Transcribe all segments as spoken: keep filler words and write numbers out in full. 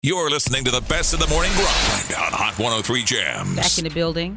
You're listening to the best of the morning grind on Hot one oh three Jams. Back in the building.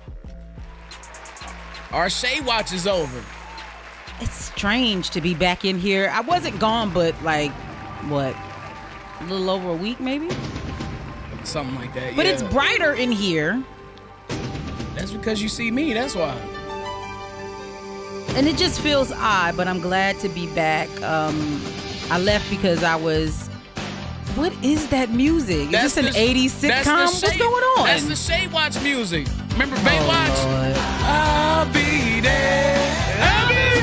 Our Shea Watch is over. It's strange to be back in here. I wasn't gone, but like, what, a little over a week maybe? Something like that, But yeah. it's brighter in here. That's because you see me, that's why. And it just feels odd, but I'm glad to be back. Um, I left because I was... What is that music? That's is this an the, eighties sitcom? What's Shea, going on? That's the Shea Watch music. Remember Baywatch? Oh, I'll be there. I'll be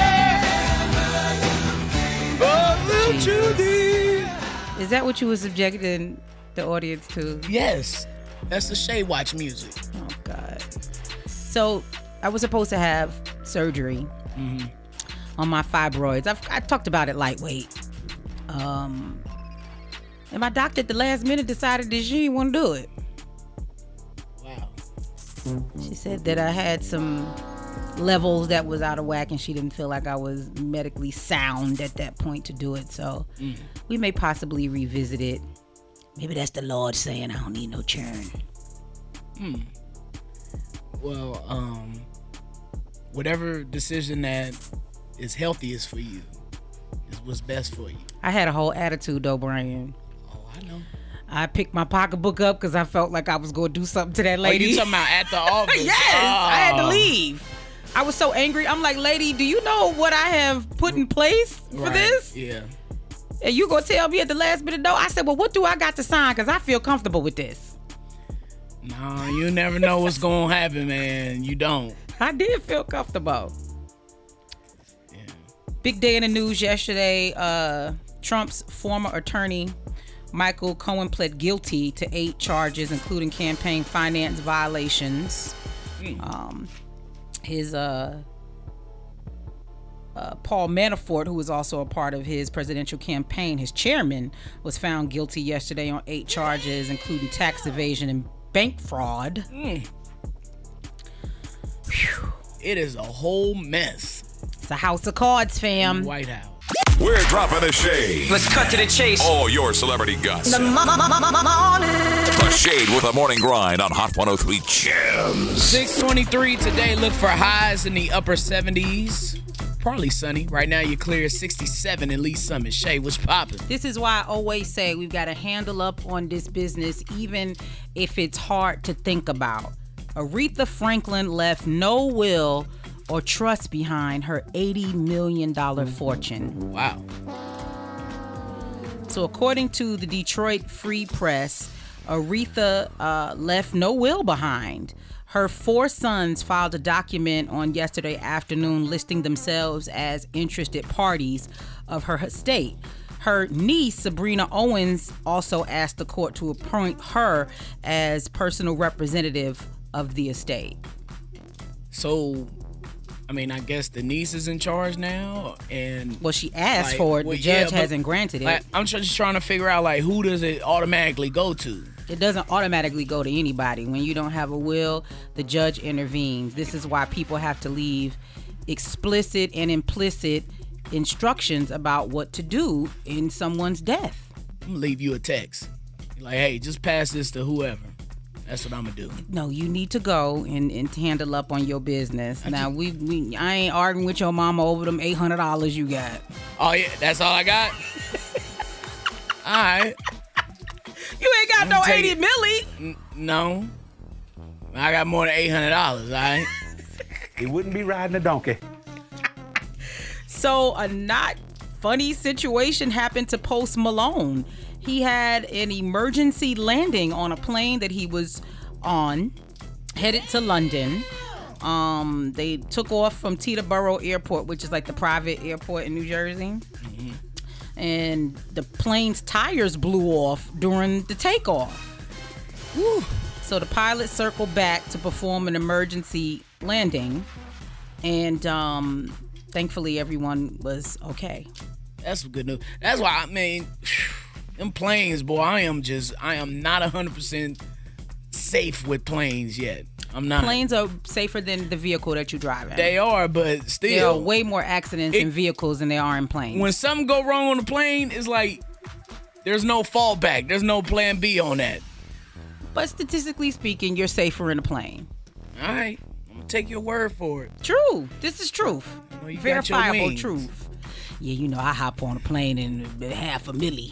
there. Oh, little Judy. is that what you were subjecting the audience to? Yes. That's the Shea Watch music. Oh, God. So, I was supposed to have surgery Mm-hmm. on my fibroids. I've, I talked about it lightweight. Um... And my doctor at the last minute decided that she didn't want to do it. Wow. She said that I had some levels that was out of whack and she didn't feel like I was medically sound at that point to do it. So mm. we may possibly revisit it. Maybe that's the Lord saying I don't need no churn. Hmm. Well, um, whatever decision that is healthiest for you is what's best for you. I had a whole attitude though, Brian. I know. I picked my pocketbook up because I felt like I was going to do something to that lady. Oh, you talking about at the office? Yes, oh. I had to leave. I was so angry. I'm like, lady, do you know what I have put in place for right. this? Yeah. And you gonna tell me at the last minute no? I said, well, what do I got to sign? Because I feel comfortable with this. No, you never know what's gonna happen, man. You don't. I did feel comfortable. Yeah. Big day in the news yesterday. Uh, Trump's former attorney, Michael Cohen, pled guilty to eight charges, including campaign finance violations. Mm. Um, his uh, uh, Paul Manafort, who was also a part of his presidential campaign, his chairman, was found guilty yesterday on eight charges, including tax evasion and bank fraud. Mm. It is a whole mess. It's a house of cards, fam. White House. We're dropping the shade. Let's cut to the chase. All your celebrity gossip. The morning. The Shade with the morning grind on Hot one oh three Jams. six twenty-three today. Look for highs in the upper seventies. Probably sunny. Right now you're clear sixty-seven in Lee Summit. Shay, what's poppin'? This is why I always say we've got to handle up on this business, even if it's hard to think about. Aretha Franklin left no will or trust behind her eighty million dollars fortune. Wow. So according to the Detroit Free Press, Aretha uh, left no will behind. Her four sons filed a document on yesterday afternoon listing themselves as interested parties of her estate. Her niece, Sabrina Owens, also asked the court to appoint her as personal representative of the estate. So, I mean, I guess the niece is in charge now, and well, she asked like, for it. The well, judge yeah, hasn't granted it. Like, I'm just trying to figure out, like, who does it automatically go to? It doesn't automatically go to anybody. When you don't have a will, the judge intervenes. This is why people have to leave explicit and implicit instructions about what to do in someone's death. I'm gonna leave you a text. Like, hey, just pass this to whoever. That's what I'm gonna do. No, you need to go and, and handle up on your business. I now, just, we, we I ain't arguing with your mama over them eight hundred dollars you got. Oh, yeah, that's all I got? All right. You ain't got no eighty it. milli. N- no. I got more than eight hundred dollars, all right? He wouldn't be riding a donkey. So, a not funny situation happened to Post Malone. He had an emergency landing on a plane that he was on, headed to London. Um, they took off from Teterboro Airport, which is like the private airport in New Jersey. Mm-hmm. And the plane's tires blew off during the takeoff. Whew. So the pilot circled back to perform an emergency landing. And um, thankfully, everyone was okay. That's some good news. That's why, I mean... Them planes, boy, I am just, I am not one hundred percent safe with planes yet. I'm not. Planes are safer than the vehicle that you drive in. They are, but still. There are way more accidents it, in vehicles than there are in planes. When something go wrong on the plane, it's like, There's no fallback. There's no plan B on that. But statistically speaking, you're safer in a plane. All right. I'm going to take your word for it. True. This is truth. You know, you got your Verifiable wings. truth. Yeah, you know, I hop on a plane in half a milli.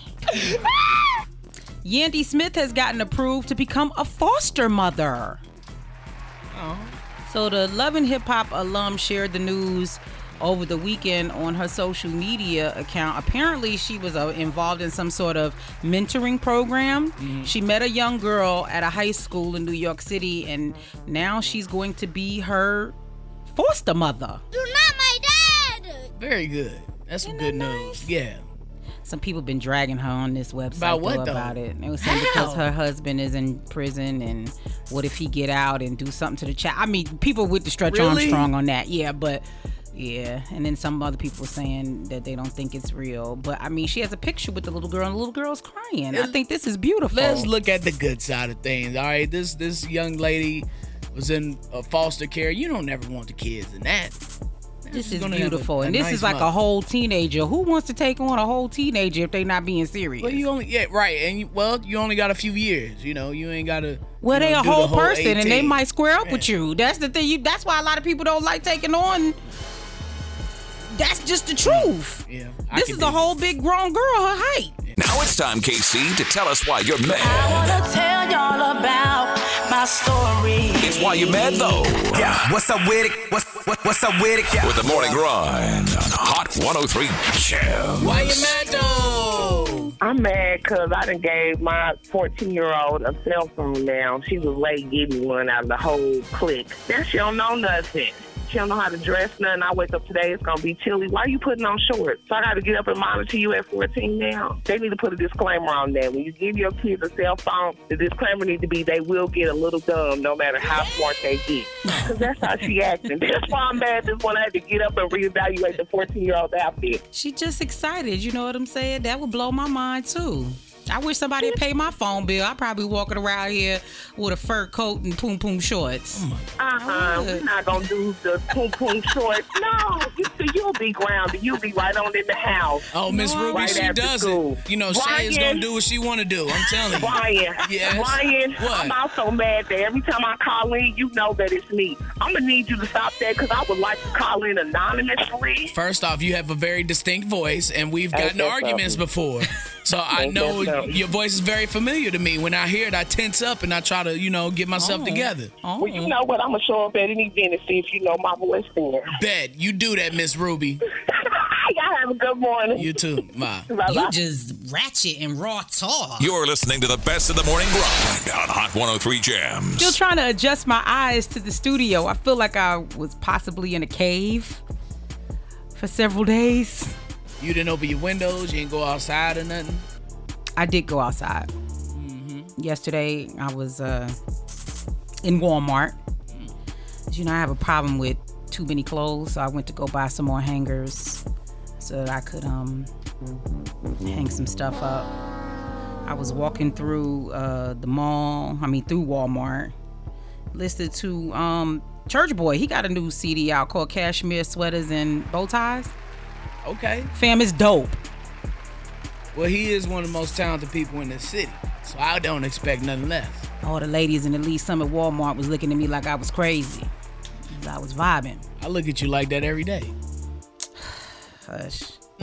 Yandy Smith has gotten approved to become a foster mother. Oh. So the Love and Hip Hop alum shared the news over the weekend on her social media account. Apparently, she was uh, involved in some sort of mentoring program. Mm-hmm. She met a young girl at a high school in New York City, and now she's going to be her foster mother. You're not my dad! Very good. That's some good that news. nice? Yeah. Some people been dragging her on this website About what, though, though? about it. They were saying How? because her husband is in prison, and what if he get out and do something to the child? I mean, people with the Stretch Really? Armstrong on that, yeah, but yeah. And then some other people saying that they don't think it's real. But I mean, she has a picture with the little girl, and the little girl's crying. I think this is beautiful. Let's look at the good side of things. All right, this this young lady was in uh, foster care. You don't ever want the kids in that. This She's is gonna have a- beautiful, a and this nice is like mother. a whole teenager. Who wants to take on a whole teenager if they not being serious? Well, you only yeah right, and you, well, you only got a few years. You know, you ain't got to. Well, they a do whole, the person, and they eighteen. might square up Yeah. with you. That's the thing. You. That's why a lot of people don't like taking on. That's just the truth. Yeah, I This can is dig a it. whole big grown girl her height. Now it's time, K C, to tell us why you're I mad. wanna tell y'all about my story. It's why you're mad, though. Yeah, what's up with it? What's what, what's up with it? Yeah. With the morning grind on Hot one oh three Jams. Why you mad though? I'm mad because I done gave my fourteen-year-old a cell phone now. She was late getting one out of the whole clique. Now she don't know nothing. She don't know how to dress nothing. I wake up today, it's going to be chilly. Why are you putting on shorts? So I got to get up and monitor you at fourteen now. They need to put a disclaimer on that. When you give your kids a cell phone, the disclaimer needs to be they will get a little dumb no matter how smart they get. Because that's how she acting. That's why I'm mad this one. I had to get up and reevaluate the fourteen-year-old outfit. She just excited. You know what I'm saying? That would blow my mind too. I wish somebody would pay my phone bill. I'd probably walking around here with a fur coat and poom poom shorts. Uh-huh. We're not going to do the poom poom shorts. No. You see, you'll be grounded. You'll be right on in the house. Oh, Miss Ruby, Right she after does school. it. You know, Ryan. Shay's gonna do what she wanna do. I'm telling you. Ryan, Yes. Ryan, What? I'm also mad that every time I call in, you know that it's me. I'm going to need you to stop that because I would like to call in anonymously. First off, you have a very distinct voice, and we've Ain't gotten that arguments something? before. So I Ain't know that something? your voice is very familiar to me. When I hear it, I tense up and I try to, you know, get myself Oh. together. Oh. Well, you know what? I'm going to show up at an event and see if you know my voice then. Bet you do that, Miss Ruby. Y'all have a good morning. You too, Ma. Bye-bye. You just ratchet and raw talk. You're listening to the best of the morning grind on Hot one oh three Jams. Still trying to adjust my eyes to the studio. I feel like I was possibly in a cave for several days. You didn't open your windows. You didn't go outside or nothing. I did go outside. Yesterday, I was uh, in Walmart. As you know, I have a problem with too many clothes, so I went to go buy some more hangers so that I could um, hang some stuff up. I was walking through uh, the mall, I mean, through Walmart, listened to um, Church Boy. He got a new C D out called Cashmere Sweaters and Bow Ties. Okay. Fam, is dope. Well, he is one of the most talented people in this city, so I don't expect nothing less. All the ladies in the Lee Summit Walmart was looking at me like I was crazy. I was vibing. I look at you like that every day. Hush.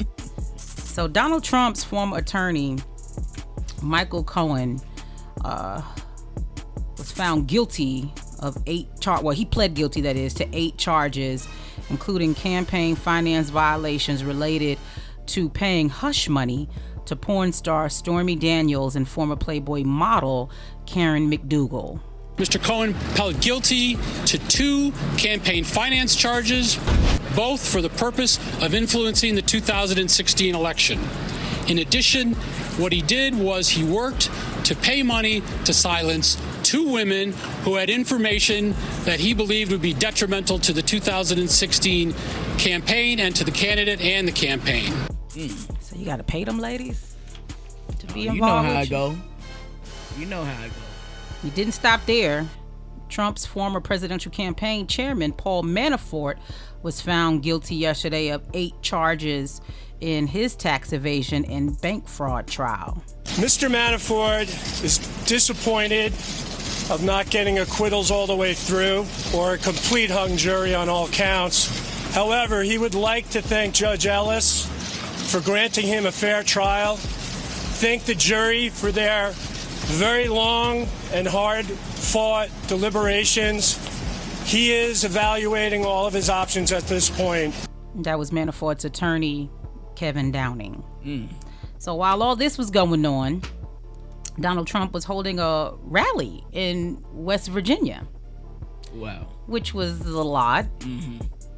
So Donald Trump's former attorney, Michael Cohen, uh, was found guilty of eight char- well, he pled guilty, that is, to eight charges, including campaign finance violations related to paying hush money to porn star Stormy Daniels and former Playboy model Karen McDougal. Mister Cohen pled guilty to two campaign finance charges, both for the purpose of influencing the two thousand sixteen election. In addition, what he did was he worked to pay money to silence two women who had information that he believed would be detrimental to the two thousand sixteen campaign and to the candidate and the campaign. Mm. So you got to pay them ladies to be You involved. know how with I go. You know how I go. He didn't stop there. Trump's former presidential campaign chairman, Paul Manafort, was found guilty yesterday of eight charges in his tax evasion and bank fraud trial. Mister Manafort is disappointed of not getting acquittals all the way through or a complete hung jury on all counts. However, he would like to thank Judge Ellis for granting him a fair trial, thank the jury for their very long and hard-fought deliberations. He is evaluating all of his options at this point. That was Manafort's attorney, Kevin Downing. Mm. So while all this was going on, Donald Trump was holding a rally in West Virginia. Wow. Which was a little odd. Mm-hmm.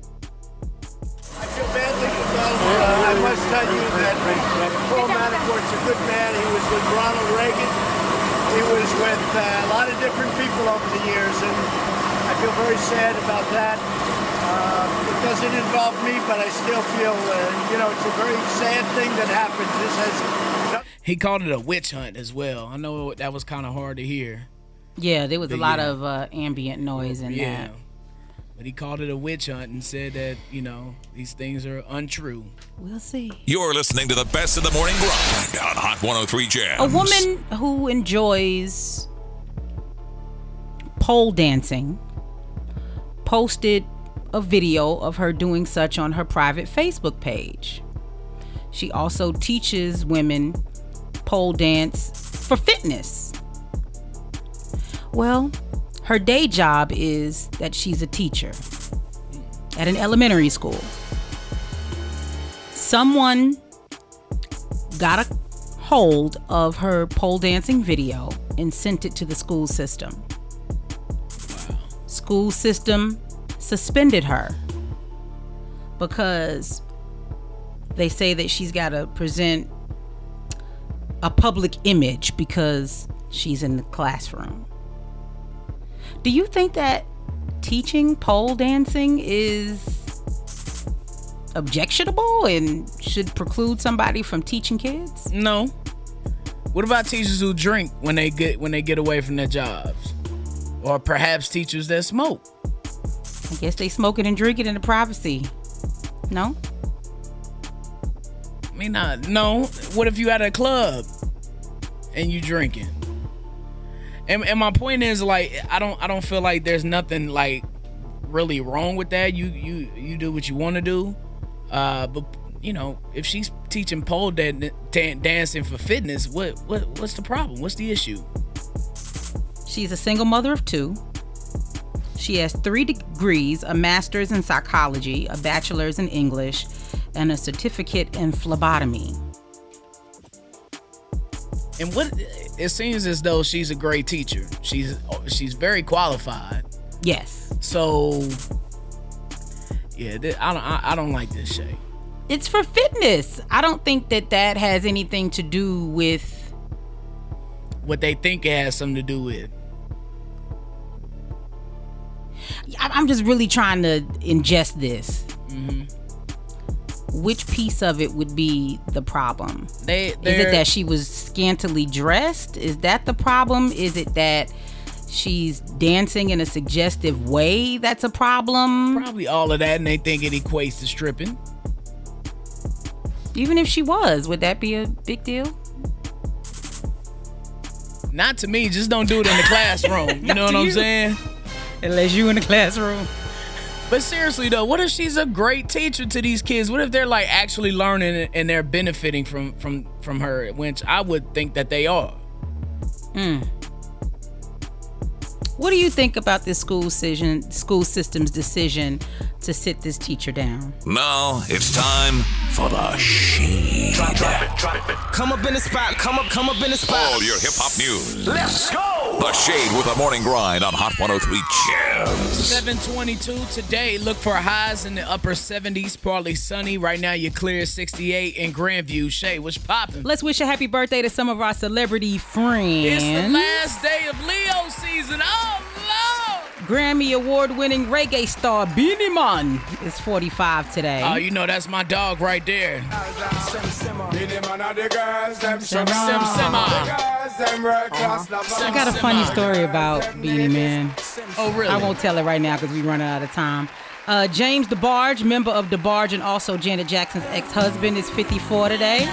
I feel badly for Donald Trump. Uh, I must tell you that Paul Manafort's a good man. He was with Ronald Reagan. He was with uh, a lot of different people over the years, and I feel very sad about that. Uh, it doesn't involve me, but I still feel, uh, you know, it's a very sad thing that happens. This has. He called it a witch hunt as well. I know that was kind of hard to hear. Yeah, there was but a lot yeah. of uh, ambient noise in yeah. that. But he called it a witch hunt and said that, you know, these things are untrue. We'll see. You're listening to the best of the morning grind on Hot one oh three Jams. A woman who enjoys pole dancing posted a video of her doing such on her private Facebook page. She also teaches women pole dance for fitness. Well, her day job is that she's a teacher at an elementary school. Someone got a hold of her pole dancing video and sent it to the school system. Wow. School system suspended her because they say that she's got to present a public image because she's in the classroom. Do you think that teaching pole dancing is objectionable and should preclude somebody from teaching kids? No. What about teachers who drink when they get when they get away from their jobs? Or perhaps teachers that smoke? I guess they smoke it and drink it in the privacy. No? I mean, not, no. What if you at a club and you drinking? And, and my point is, like, I don't I don't feel like there's nothing like really wrong with that. You you you do what you want to do, uh, but you know, if she's teaching pole dan- dan- dancing for fitness, what what what's the problem? What's the issue? She's a single mother of two. She has three degrees: a master's in psychology, a bachelor's in English, and a certificate in phlebotomy. And what it seems as though she's a great teacher. She's she's very qualified. Yes. So yeah, th- I don't I, I don't like this shit. It's for fitness. I don't think that that has anything to do with what they think it has something to do with. I'm just really trying to ingest this. Mm-hmm. Which piece of it would be the problem? They, is it that she was scantily dressed? Is that the problem? Is it that she's dancing in a suggestive way that's a problem? Probably all of that, and they think it equates to stripping. Even if she was, would that be a big deal? Not to me. Just don't do it in the classroom. You know what I'm you. saying? Unless you in the classroom. But seriously though, what if she's a great teacher to these kids? What if they're like actually learning and they're benefiting from from from her, which I would think that they are. Mm. What do you think about this school decision, school system's decision to sit this teacher down? Now it's time for the Shade. Drop, drop it, drop it. Come up in the spot, come up, come up in the spot. All your hip hop news. Let's go. The Shade with the morning grind on Hot one oh three Jams. seven twenty-two today. Look for highs in the upper seventies, partly sunny. Right now you're clear sixty-eight in Grandview. Shay, what's poppin'? Let's wish a happy birthday to some of our celebrity friends. It's the last day of Leo season. Oh, Lord! Grammy Award-winning reggae star Beenie Man is forty-five today. Oh, you know that's my dog right there. I got a funny story about Beenie Man. Oh, really? I won't tell it right now because we're running out of time. Uh, James DeBarge, member of DeBarge and also Janet Jackson's ex-husband, is fifty-four today.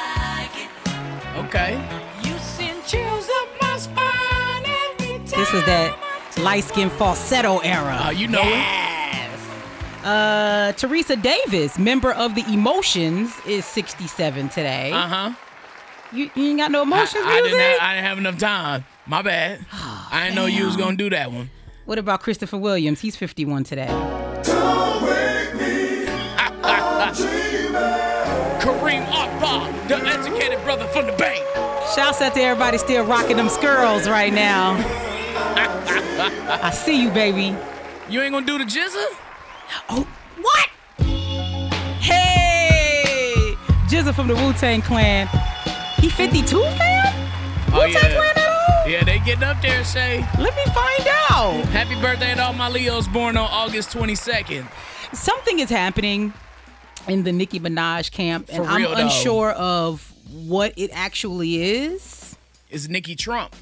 Okay. You send chills up my spine every time. This was that light-skinned falsetto era. Uh, you know yes. it. Uh, Teresa Davis, member of the Emotions, is sixty-seven today. Uh-huh. You, you ain't got no Emotions I, I music? didn't have, I didn't have enough time. My bad. Oh, I didn't know you was gonna do that one. What about Christopher Williams? He's fifty-one today. Kareem Akbar, the educated brother from the Bay. Shouts out to everybody still rocking them skirls right now. I see you, baby. You ain't gonna do the Jizza? Oh, what? Hey, Jizza from the Wu-Tang Clan. He fifty-two, fam? Oh, Wu-Tang yeah. Clan at all? Yeah, they getting up there, Shay. Let me find out. Happy birthday to all my Leos born on August twenty-second. Something is happening in the Nicki Minaj camp, and For real, I'm though. unsure of what it actually is. It's Nicki Trump.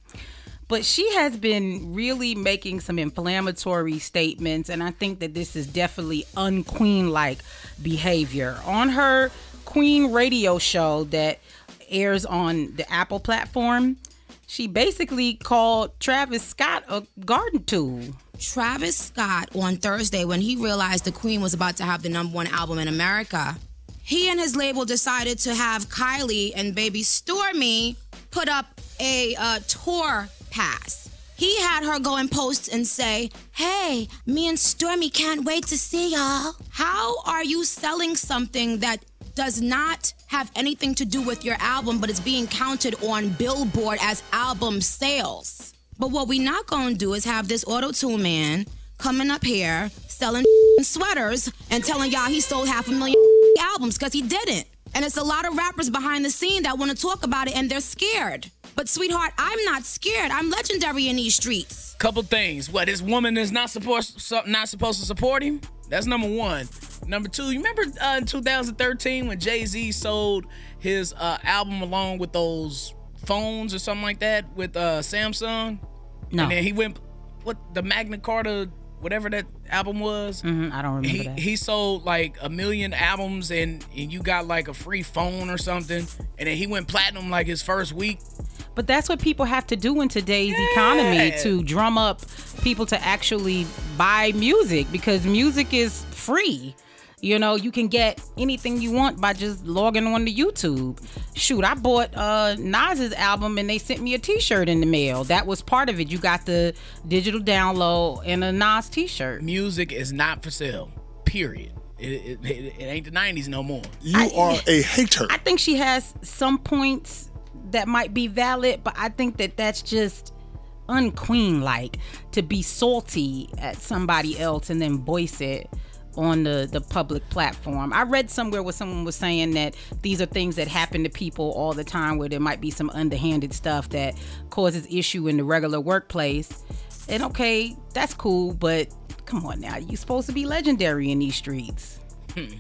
But she has been really making some inflammatory statements, and I think that this is definitely unqueen-like behavior. On her Queen radio show that airs on the Apple platform, she basically called Travis Scott a garden tool. Travis Scott on Thursday, when he realized the Queen was about to have the number one album in America, he and his label decided to have Kylie and baby Stormi put up a uh, tour pass. He had her go and post and say, hey, me and Stormi can't wait to see y'all. How are you selling something that does not have anything to do with your album, but it's being counted on Billboard as album sales? But what we not gonna do is have this auto-tune man coming up here selling sweaters and telling y'all he sold half a million albums, because he didn't. And it's a lot of rappers behind the scene that want to talk about it and they're scared. But sweetheart, I'm not scared. I'm legendary in these streets. Couple things. What, this woman is not supposed not supposed to support him? That's number one. Number two, you remember uh, in two thousand thirteen when Jay-Z sold his uh, album along with those phones or something like that with uh, Samsung? No. And then he went, what, the Magna Carta, whatever that album was? Mm-hmm, I don't remember he, that. He sold like a million albums and, and you got like a free phone or something. And then he went platinum like his first week. But that's what people have to do in today's Yeah. economy to drum up people to actually buy music, because music is free. You know, you can get anything you want by just logging on to YouTube. Shoot, I bought uh, Nas's album and they sent me a t-shirt in the mail. That was part of it. You got the digital download and a Nas t-shirt. Music is not for sale, period. It, it, it, it ain't the nineties no more. You I, are a hater. I think she has some points that might be valid, but I think that that's just unqueen-like to be salty at somebody else and then voice it on the, the public platform. I read somewhere where someone was saying that these are things that happen to people all the time, where there might be some underhanded stuff that causes issue in the regular workplace. And okay, that's cool, but come on now, you're supposed to be legendary in these streets. Hmm.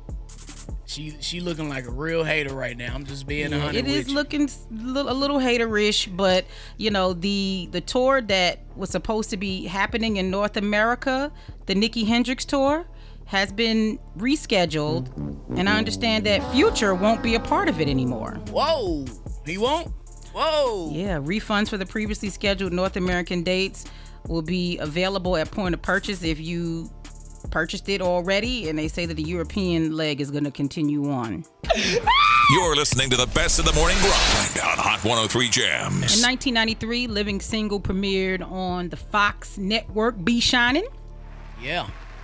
She she looking like a real hater right now. I'm just being a Yeah, hundred it with is you. looking a little haterish, but you know, the the tour that was supposed to be happening in North America, the Nicki Hendrix tour, has been rescheduled, and I understand that Future won't be a part of it anymore. Whoa, he won't? Whoa. Yeah, refunds for the previously scheduled North American dates will be available at point of purchase if you purchased it already, and they say that the European leg is going to continue on. You're listening to the best of the morning grind on Hot one oh three Jams. In nineteen ninety-three, Living Single premiered on the Fox network, Be Shining. Yeah.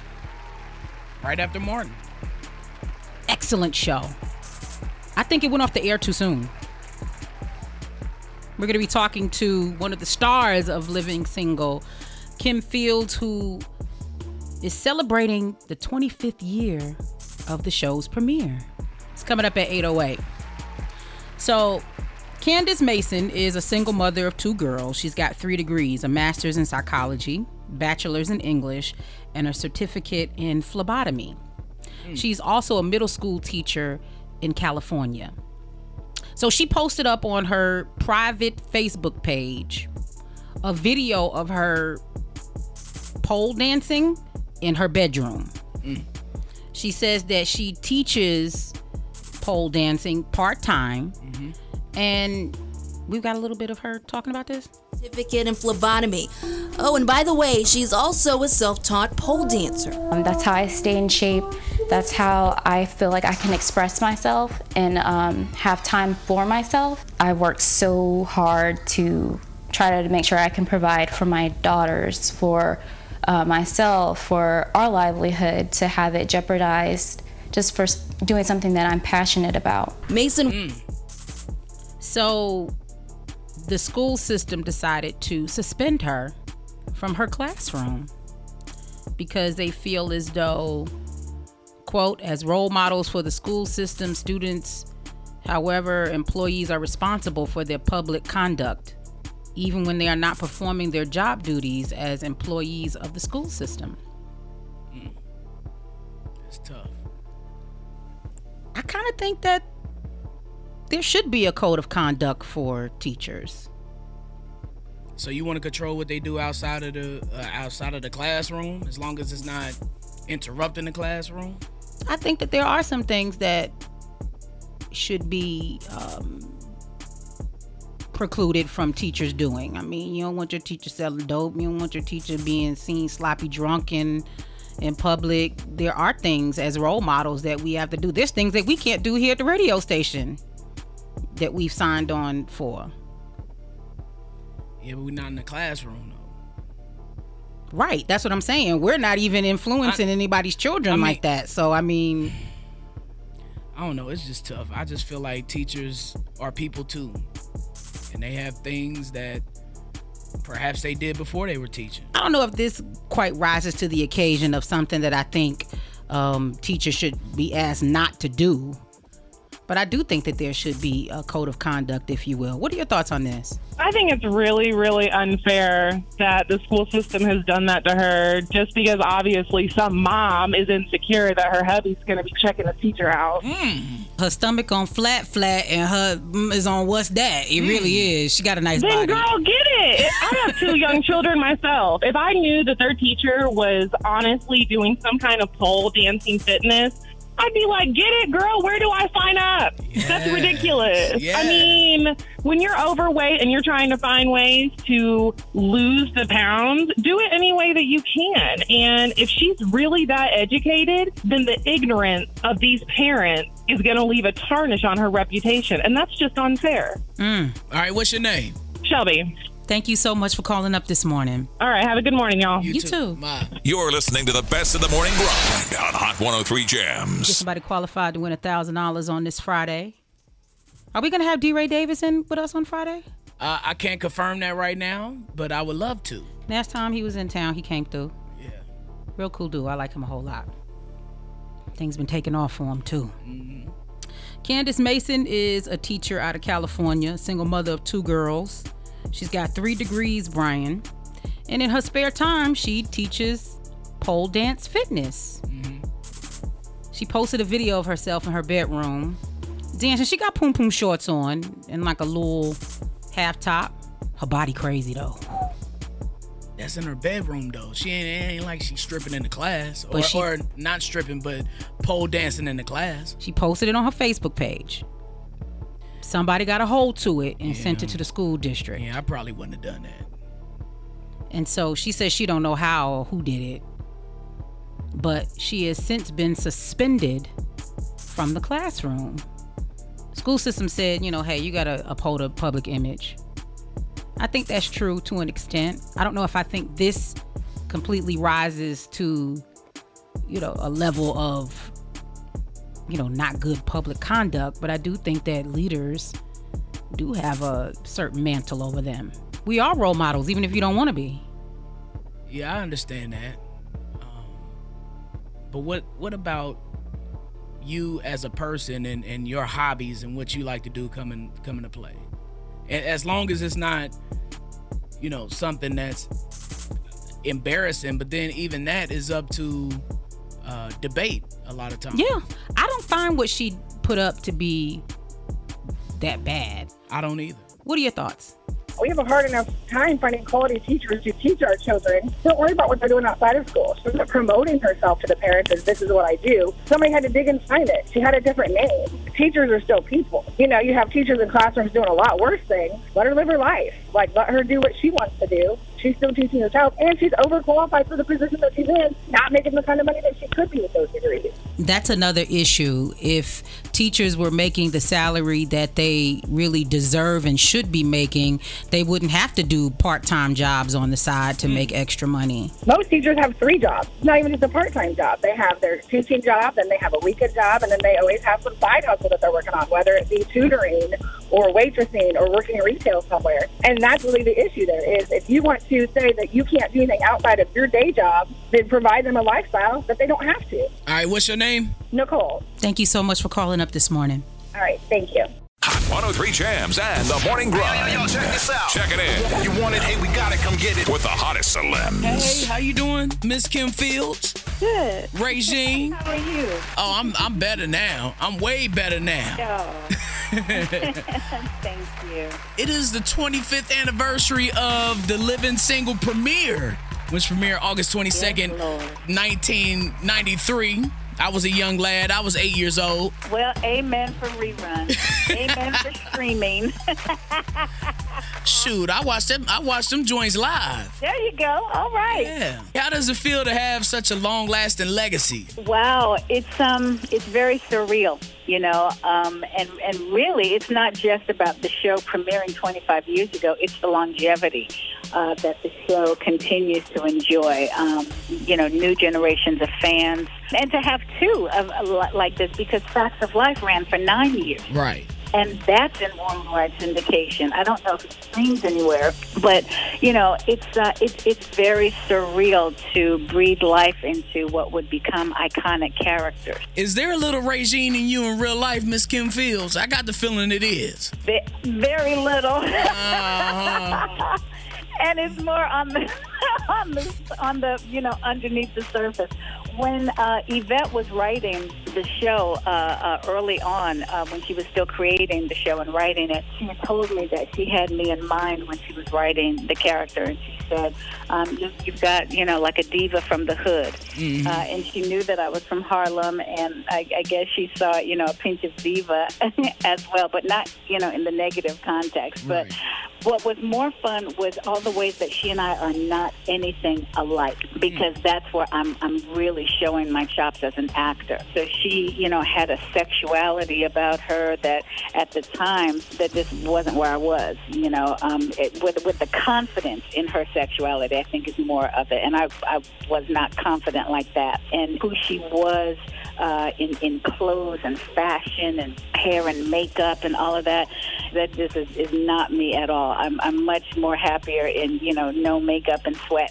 Right after Martin. Excellent show. I think it went off the air too soon. We're going to be talking to one of the stars of Living Single, Kim Fields, who is celebrating the twenty-fifth year of the show's premiere. It's coming up at eight oh eight. So, Candace Mason is a single mother of two girls. She's got three degrees, a master's in psychology, bachelor's in English, and a certificate in phlebotomy. Mm. She's also a middle school teacher in California. So she posted up on her private Facebook page a video of her pole dancing in her bedroom. Mm. She says that she teaches pole dancing part-time. Mm-hmm. And we've got a little bit of her talking about this. Certificate in phlebotomy. Oh, and by the way, she's also a self-taught pole dancer. Um, that's how I stay in shape. That's how I feel like I can express myself and um, have time for myself. I worked so hard to try to make sure I can provide for my daughters, for uh, myself, for our livelihood, to have it jeopardized just for doing something that I'm passionate about. Mason. Mm. So the school system decided to suspend her from her classroom because they feel as though, quote, as role models for the school system, students, however, employees are responsible for their public conduct, even when they are not performing their job duties as employees of the school system. Mm. It's tough. I kind of think that there should be a code of conduct for teachers. So you want to control what they do outside of the uh, outside of the classroom, as long as it's not interrupting the classroom? I think that there are some things that should be um, precluded from teachers doing. I mean, you don't want your teacher selling dope. You don't want your teacher being seen sloppy drunk in, in public. There are things as role models that we have to do. There's things that we can't do here at the radio station that we've signed on for. Yeah, but we're not in the classroom, though. Right, that's what I'm saying. We're not even influencing I, anybody's children I mean, like that. So, I mean... I don't know, it's just tough. I just feel like teachers are people, too. And they have things that perhaps they did before they were teaching. I don't know if this quite rises to the occasion of something that I think um, teachers should be asked not to do. But I do think that there should be a code of conduct, if you will. What are your thoughts on this? I think it's really, really unfair that the school system has done that to her just because obviously some mom is insecure that her hubby's going to be checking the teacher out. Mm. Her stomach on flat, flat, and her mm, is on what's that? It mm. really is. She got a nice then body. Then girl, get it. I have two young children myself. If I knew that their teacher was honestly doing some kind of pole dancing fitness, I'd be like, get it, girl, where do I sign up? Yeah. That's ridiculous. Yeah. I mean, when you're overweight and you're trying to find ways to lose the pounds, do it any way that you can. And if she's really that educated, then the ignorance of these parents is going to leave a tarnish on her reputation. And that's just unfair. Mm. All right, what's your name? Shelby. Thank you so much for calling up this morning. All right, have a good morning, y'all. You, you too. too. You're listening to the best of the morning grind on Hot one oh three Jams. Get somebody qualified to win one thousand dollars on this Friday. Are we going to have D-Ray Davidson with us on Friday? Uh, I can't confirm that right now, but I would love to. Last time he was in town, he came through. Yeah. Real cool dude. I like him a whole lot. Things been taking off for him, too. Mm-hmm. Candace Mason is a teacher out of California, single mother of two girls. She's got three degrees, Brian. And in her spare time, she teaches pole dance fitness. Mm-hmm. She posted a video of herself in her bedroom dancing. She got poom poom shorts on and like a little half top. Her body crazy, though. That's in her bedroom, though. She ain't, it ain't like she's stripping in the class. Or, she, or not stripping, but pole dancing in the class. She posted it on her Facebook page. Somebody got a hold to it and yeah. sent it to the school district. Yeah, I probably wouldn't have done that. And so she says she don't know how or who did it, but she has since been suspended from the classroom. School system said, you know, hey, you got to uphold a public image. I think that's true to an extent. I don't know if I think this completely rises to, you know, a level of, you know, not good public conduct, but I do think that leaders do have a certain mantle over them. We are role models, even if you don't want to be. Yeah, I understand that. Um, but what what about you as a person and, and your hobbies and what you like to do come, in, come into play? And as long as it's not, you know, something that's embarrassing, but then even that is up to uh, debate a lot of times. Yeah, I don't find what she put up to be that bad. I don't either. What are your thoughts? We have a hard enough time finding quality teachers to teach our children. Don't worry about what they're doing outside of school. She's not promoting herself to the parents as this is what I do. Somebody had to dig and find it. She had a different name. Teachers are still people. You know, you have teachers in classrooms doing a lot worse things. Let her live her life. Like, let her do what she wants to do. She's still teaching her child, and she's overqualified for the position that she's in, not making the kind of money that she could be with those degrees. That's another issue. If teachers were making the salary that they really deserve and should be making, they wouldn't have to do part-time jobs on the side to make extra money. Most teachers have three jobs, not even just a part-time job. They have their teaching job, then they have a weekend job, and then they always have some side hustle that they're working on, whether it be tutoring or waitressing or working in retail somewhere. And that's really the issue there is if you want to say that you can't do anything outside of your day job, then provide them a lifestyle that they don't have to. All right, what's your name? Nicole. Thank you so much for calling up this morning. All right, thank you. one oh three Jams and the Morning Grind. Yo, yo, check this out. Check it in. You want it? Hey, we got it. Come get it. With the hottest celebs. Hey, how you doing, Miss Kim Fields? Good. Regine? How are you? Oh, I'm I'm better now. I'm way better now. Oh. Thank you. It is the twenty-fifth anniversary of the Living Single premiere, which premiered August twenty-second, yes, nineteen ninety-three. I was a young lad. I was eight years old. Well, amen for reruns. Amen for streaming. Shoot, I watched them. I watched them joints live. There you go. All right. Yeah. How does it feel to have such a long-lasting legacy? Wow, it's um, it's very surreal, you know, um, and and really, it's not just about the show premiering twenty-five years ago. It's the longevity uh, that the show continues to enjoy. Um, you know, new generations of fans, and to have two of uh, like this because Facts of Life ran for nine years. Right. And that's in worldwide syndication. I don't know if it streams anywhere, but you know, it's uh, it's it's very surreal to breathe life into what would become iconic characters. Is there a little Regine in you in real life, Miss Kim Fields? I got the feeling it is. Ve- very little. Uh-huh. And it's more on the on the on the you know underneath the surface. When uh, Yvette was writing the show uh, uh, early on, uh, when she was still creating the show and writing it, she had told me that she had me in mind when she was writing the character, and she said, um, you, "You've got you know like a diva from the hood," mm-hmm. uh, and she knew that I was from Harlem, and I, I guess she saw you know a pinch of diva as well, but not you know in the negative context, right. but. What was more fun was all the ways that she and I are not anything alike, because mm. that's where I'm I'm really showing my chops as an actor. So she, you know, had a sexuality about her that at the time that just wasn't where I was, you know, um, it, with with the confidence in her sexuality, I think is more of it. And I, I was not confident like that. And who she was uh, in, in clothes and fashion and hair and makeup and all of that, that just is, is not me at all. I'm I'm much more happier in, you know, no makeup and sweats.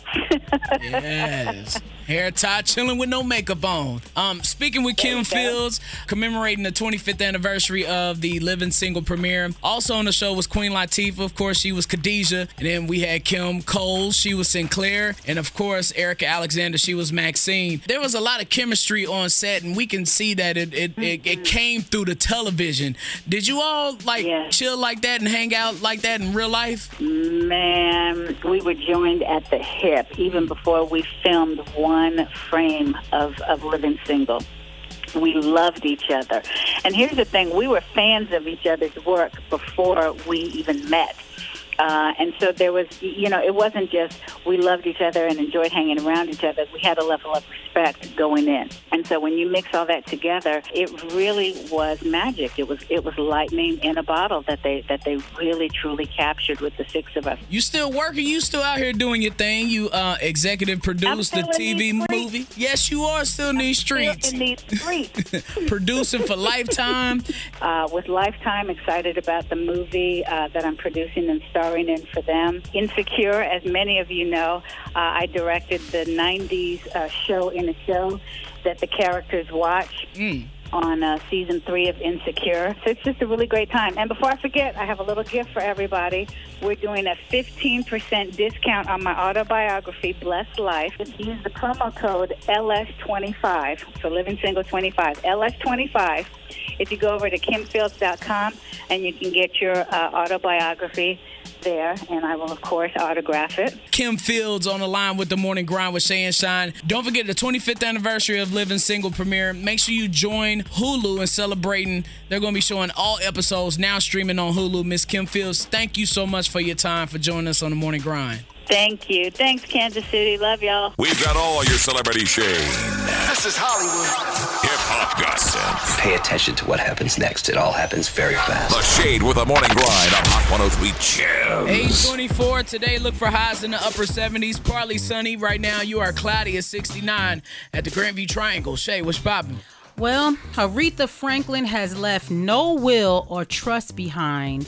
Yes. Hair tied, chilling with no makeup on. Um, speaking with Kim Fields, commemorating the twenty-fifth anniversary of the Living Single premiere. Also on the show was Queen Latifah. Of course, she was Khadijah. And then we had Kim Cole. She was Sinclair. And of course, Erica Alexander. She was Maxine. There was a lot of chemistry on set, and we can see that it it, mm-hmm. it, it came through the television. Did you all like yeah. chill like that and hang out like that in real life? Man, we were joined at the hip even before we filmed one One frame of, of Living Single. We loved each other. And here's the thing, we were fans of each other's work before we even met. Uh, and so there was, you know, it wasn't just we loved each other and enjoyed hanging around each other. We had a level of respect going in. And so when you mix all that together, it really was magic. It was it was lightning in a bottle that they that they really, truly captured with the six of us. You still working? You still out here doing your thing? You uh, executive produced the T V movie? Yes, you are still in these streets. Still in these streets. Producing for Lifetime. Uh, with Lifetime, excited about the movie uh, that I'm producing and starring in for them. Insecure, as many of you know, uh, I directed the nineties uh, show in a show that the characters watch mm. on uh, season three of Insecure. So it's just a really great time. And before I forget, I have a little gift for everybody. We're doing a fifteen percent discount on my autobiography, Blessed Life. Use the promo code L S twenty-five, so Living Single twenty-five, L S twenty-five. If you go over to kim fields dot com and you can get your uh, autobiography there, and I will, of course, autograph it. Kim Fields on the line with The Morning Grind with Shay and Shine. Don't forget the twenty-fifth anniversary of Living Single premiere. Make sure you join Hulu in celebrating. They're going to be showing all episodes now streaming on Hulu. Miss Kim Fields, thank you so much for your time for joining us on The Morning Grind. Thank you. Thanks, Kansas City. Love y'all. We've got all your celebrity shade. This is Hollywood. Hip-hop gossip. Pay attention to what happens next. It all happens very fast. The Shade with The Morning Grind on Hot one oh three Gems. eight twenty-four today. Look for highs in the upper seventies. Partly sunny. Right now, you are cloudy at sixty-nine at the Grandview Triangle. Shay, what's poppin'? Well, Aretha Franklin has left no will or trust behind.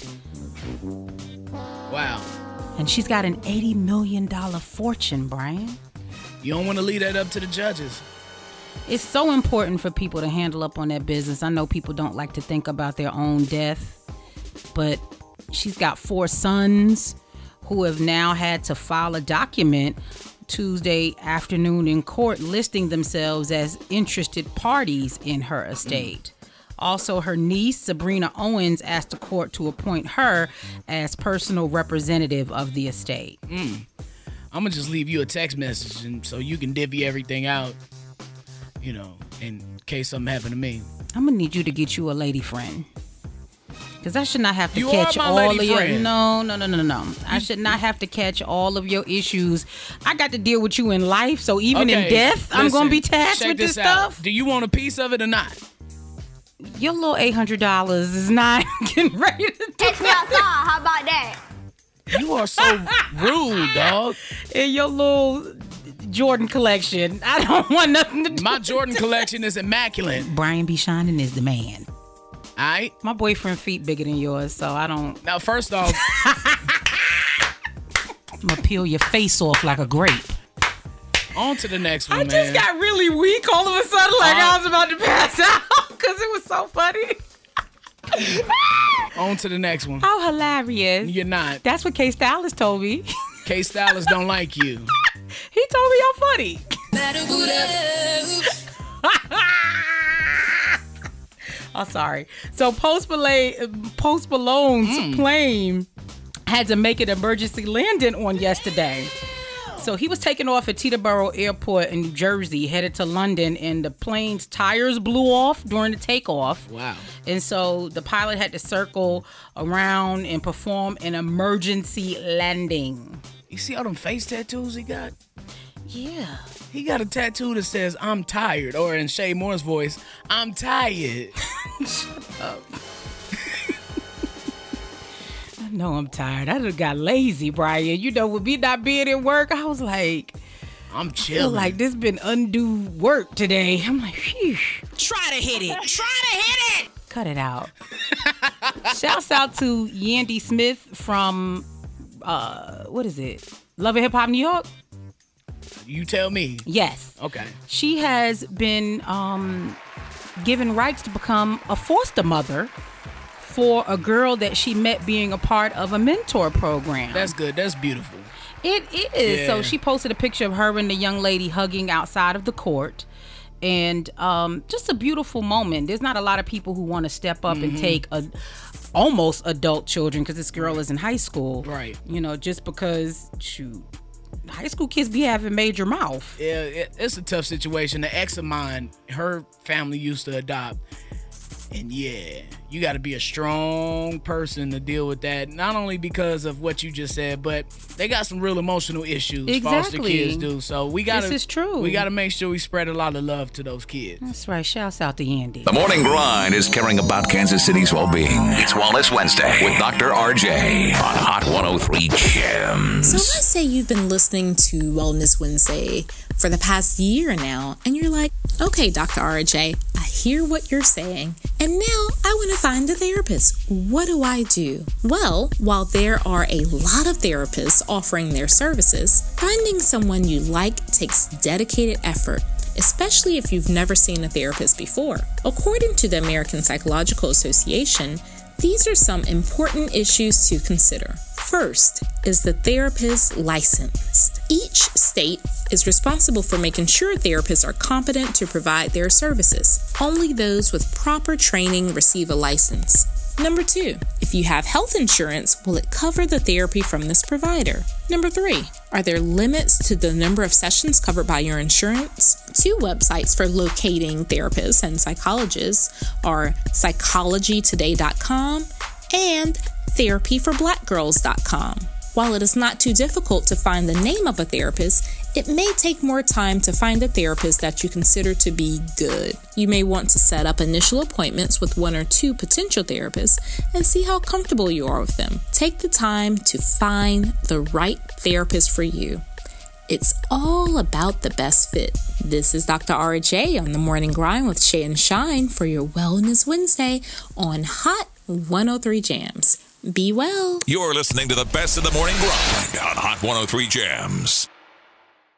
Wow. And she's got an eighty million dollars fortune, Brian. You don't want to leave that up to the judges. It's so important for people to handle up on their business. I know people don't like to think about their own death, but she's got four sons who have now had to file a document Tuesday afternoon in court listing themselves as interested parties in her estate. Also, her niece, Sabrina Owens, asked the court to appoint her as personal representative of the estate. Mm. I'm going to just leave you a text message and so you can divvy everything out, you know, in case something happened to me. I'm going to need you to get you a lady friend. Because I should not have to you catch are my all lady of your... friend. No, no, no, no, no. I should not have to catch all of your issues. I got to deal with you in life, so even okay, in death, I'm going to be tasked check with this, this out. stuff. Do you want a piece of it or not? Your little eight hundred dollars is not getting ready to Text me outside. How about that? You are so rude, dog. In your little Jordan collection, I don't want nothing to do. My Jordan collection is immaculate. Brian B. Shining is the man. All right. My boyfriend feet bigger than yours, so I don't. Now, first off, I'm gonna peel your face off like a grape. On to the next one, I man. just got really weak all of a sudden, like Uh, I was about to pass out because it was so funny. On to the next one. How hilarious. You're not. That's what K Stylist told me. K Stylist don't like you. He told me I'm funny. Oh, sorry. So Post Malone, Post Malone's Mm. plane had to make an emergency landing on yesterday. So he was taken off at Teterboro Airport in New Jersey, headed to London, and the plane's tires blew off during the takeoff. Wow. And so the pilot had to circle around and perform an emergency landing. You see all them face tattoos he got? Yeah. He got a tattoo that says, I'm tired, or in Shay Moore's voice, I'm tired. Shut up. I know I'm tired. I just got lazy, Brian. You know, with me not being at work, I was like, I'm I feel chilling. like this been undue work today. I'm like, phew. Try to hit it. Try to hit it. Cut it out. Shouts out to Yandy Smith from, uh, what is it? Love and Hip Hop New York? You tell me. Yes. Okay. She has been um, given rights to become a foster mother for a girl that she met being a part of a mentor program. That's good. That's beautiful. It is. Yeah. So she posted a picture of her and the young lady hugging outside of the court. And um, just a beautiful moment. There's not a lot of people who want to step up Mm-hmm. and take a almost adult children, because this girl is in high school. Right. You know, just because, shoot, high school kids be having major mouth. Yeah, it, it's a tough situation. The ex of mine, her family used to adopt. And yeah, you got to be a strong person to deal with that. Not only because of what you just said, but they got some real emotional issues. Foster Exactly. kids do. So we got to. This is true. We got to make sure we spread a lot of love to those kids. That's right. Shouts out to Yandy. The Morning Grind is caring about Kansas City's well-being. It's Wellness Wednesday with Doctor R J on Hot one oh three Gems. So let's say you've been listening to Wellness Wednesday for the past year now, and you're like, okay, Doctor R J, I hear what you're saying, and now I want to find a therapist. What do I do? Well, while there are a lot of therapists offering their services, finding someone you like takes dedicated effort, especially if you've never seen a therapist before. According to the American Psychological Association, these are some important issues to consider. First, is the therapist licensed? Each state is responsible for making sure therapists are competent to provide their services. Only those with proper training receive a license. Number two, if you have health insurance, will it cover the therapy from this provider? Number three, are there limits to the number of sessions covered by your insurance? Two websites for locating therapists and psychologists are psychology today dot com and therapy for black girls dot com. While it is not too difficult to find the name of a therapist, it may take more time to find a therapist that you consider to be good. You may want to set up initial appointments with one or two potential therapists and see how comfortable you are with them. Take the time to find the right therapist for you. It's all about the best fit. This is Doctor R J on The Morning Grind with Shay and Shine for your Wellness Wednesday on Hot one oh three Jams. Be well. You're listening to the best of The Morning Grind on Hot one oh three Jams.